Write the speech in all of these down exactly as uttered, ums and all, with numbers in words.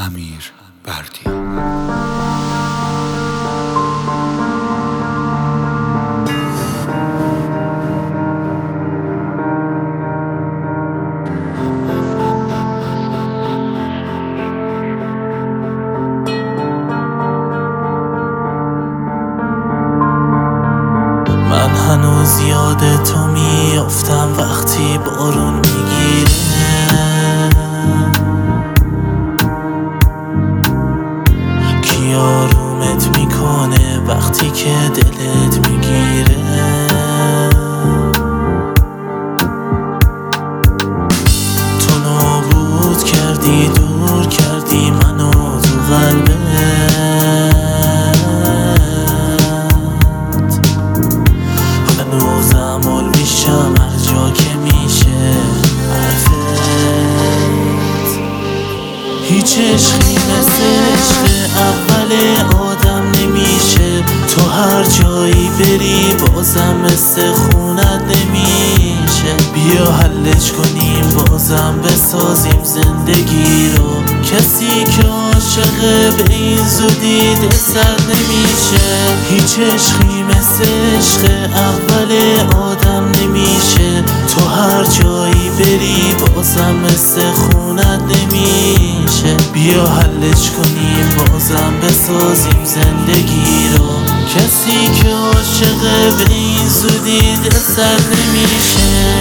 امیر بردیا. من هنوز یاد تو میافتم وقتی بارون میگیره، کی آرومت میکنه وقتی که دلت میگیره. تو نابود کردی، دور کردی منو تو قلبت، هنوزم مول میشم هر جا که میشه حرفت. هیچ عشقی مثل عشق اول آدم نمیشه، تو هر جایی بری بازم مثل خونت نمیشه. بیا حلش کنیم بازم بسازیم زندگی رو، کسی که عاشقه به این زودی دل سرد نمیشه. هیچ عشقی مثل عشق اول آدم نمیشه، تو هر جایی بری بازم مثل خونت نمیشه. بیا حلش کنیم بازم بسازیم زندگی رو، کسی که عاشقه به این زودی دل سرد نمیشه.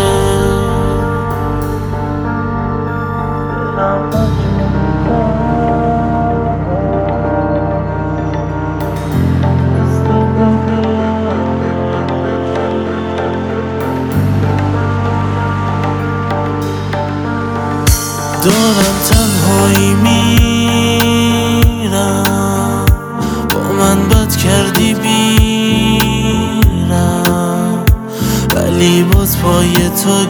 دارم تنهایی میرم، با من بد کردی بیرم، ولی باز پای تو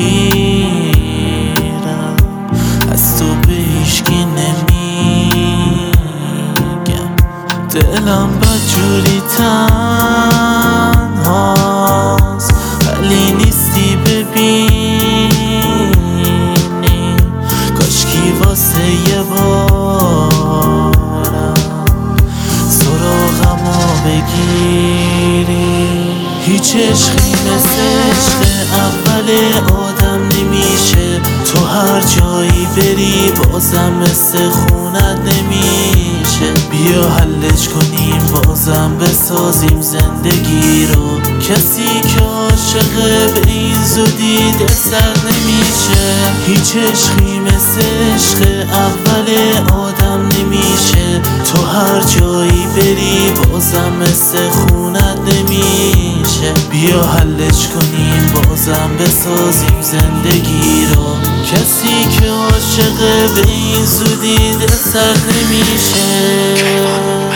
گیرم. از تو به هیچکی نمیگم، دلم بدجوری تنهاست، ولی نیستی ببینی. کاشکی واسه یه بارم سراغمو بگیری. هیچ عشقی مثل عشق اول آدم نمیشه، تو هر جایی بری بازم مثل خونت نمیشه. بیا حلش کنیم بازم بسازیم زندگی رو، کسی که عاشقه به این زودی دل سرد نمیشه. هیچ عشقی مثل عشق اول آدم نمیشه، تو هر جایی بری بازم مثل خونت نمیشه. بیا حلش کنیم بازم بسازیم زندگی رو، کسی که عاشقه به این زودی دل سرد نمیشه.